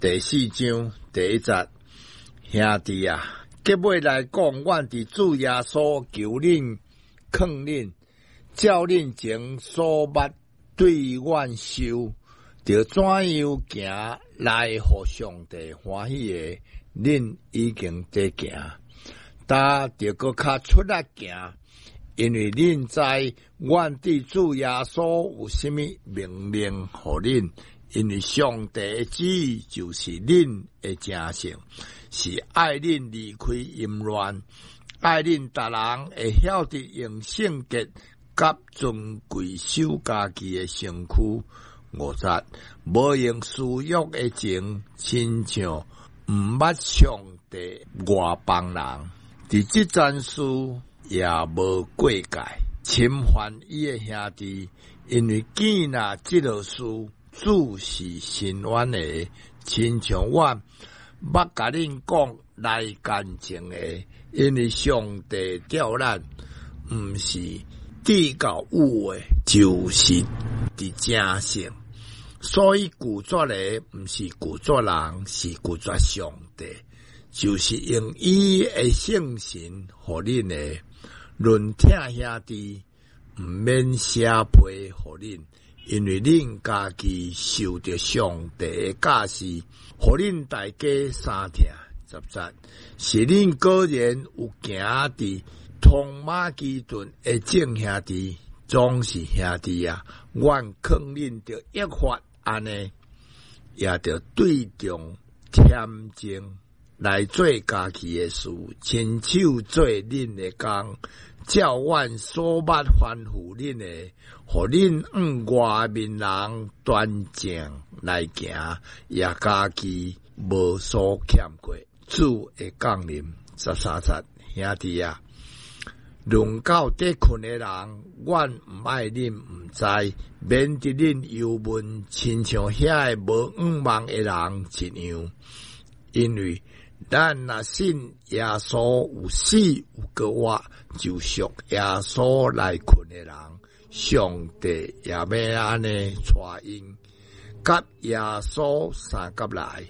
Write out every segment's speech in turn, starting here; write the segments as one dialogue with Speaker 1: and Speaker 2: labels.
Speaker 1: 第四章第一节，兄弟啊，结尾来讲，阮伫主耶稣求恁、劝恁，照恁前所捌对阮受，着怎样行来互上帝欢喜的，恁已经在行，但着搁较出力行，因为恁知阮伫主耶稣有啥物命令互恁。因为上帝的旨意就是恁的正性，是爱恁离开淫乱，爱恁逐人会晓得用圣洁甲尊贵守家己的身躯。五节，无用私欲的情，亲像毋捌上帝外邦人，伫即件事也无过界，侵犯伊的兄弟，因为见若即落事。主是深远的，亲像我捌甲恁讲来感情的，因为上帝召咱，毋是地到有的，就是伫正性。所以拒绝的毋是拒绝人，是拒绝上帝，就是用伊的圣神互恁的。论听兄弟，毋免写批互恁。因为恁家己受着上帝的教示，互恁大家三听十节，是恁个人有行伫通马其顿的正兄弟，总是兄弟啊！阮劝恁着约法安尼，也着对重天正来做家己的事，亲手做恁的工。照阮所捌吩咐恁的，互恁往外面人端正来行，也家己无所欠过。主的降临13节，兄弟啊，论到得困的人，阮毋爱恁毋知，免得恁忧闷，亲像遐个无仰望的人一样，因为咱若信耶稣有死有搁活，就属耶稣来困的人，上帝也要安尼带因，甲耶稣三甲来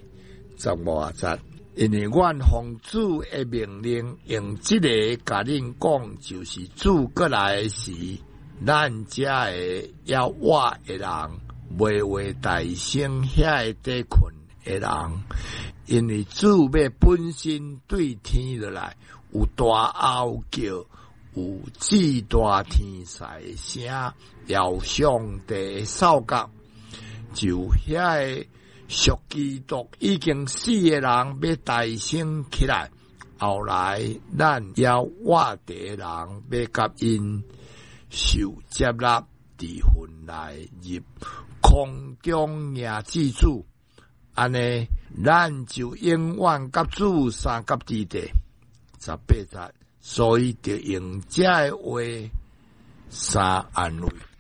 Speaker 1: 15节。因为阮奉主的命令，用即个甲恁讲，就是主过来时，咱遮个要活的人，袂为大声遐个地困的人。因为主要本身对天落来，有大吼叫，有至大天使的声，要上帝的扫角，就遐个属基督已经死的人要大声起来，后来咱要活的人要甲因受接纳，伫魂内入空中赢之主。安尼，咱就永远甲主三甲之地18节，所以就用这个话三安慰。